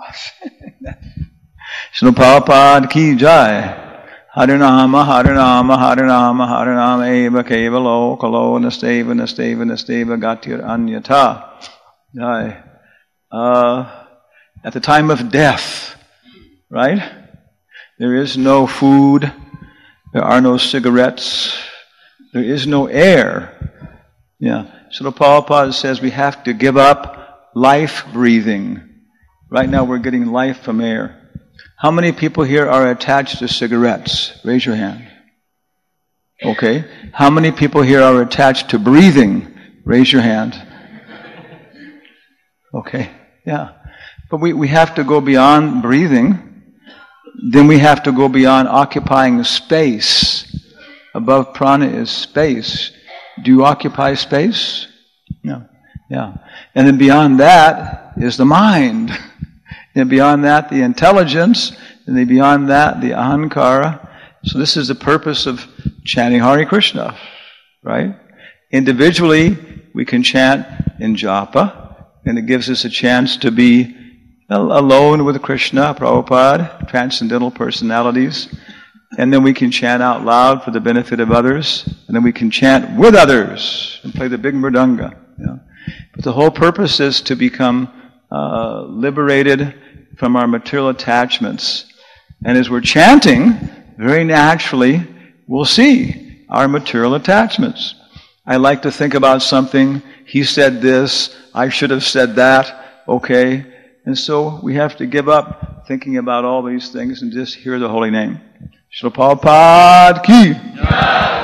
Srila Prabhupada ki jai. Harinama, Harinama, Harinama, Harinama, Eva, Kevalo, Kalo, Nasteva, Nasteva, Nasteva, Gatir, Anyata. Jai. At the time of death, right? There is no food, there are no cigarettes, there is no air. Yeah. So Prabhupada says we have to give up life breathing. Right now we're getting life from air. How many people here are attached to cigarettes? Raise your hand. Okay. How many people here are attached to breathing? Raise your hand. Okay. Yeah. But we have to go beyond breathing. Then we have to go beyond occupying space. Above prana is space. Do you occupy space? No. Yeah. And then beyond that is the mind. And beyond that, the intelligence. And then beyond that, the ahankara. So this is the purpose of chanting Hare Krishna, right? Individually, we can chant in japa, and it gives us a chance to be alone with Krishna, Prabhupada, transcendental personalities. And then we can chant out loud for the benefit of others. And then we can chant with others and play the big mridanga. You know? But the whole purpose is to become liberated from our material attachments. And as we're chanting, very naturally, we'll see our material attachments. I like to think about something. He said this. I should have said that. Okay. And so we have to give up thinking about all these things and just hear the holy name. Srila Prabhupada ki.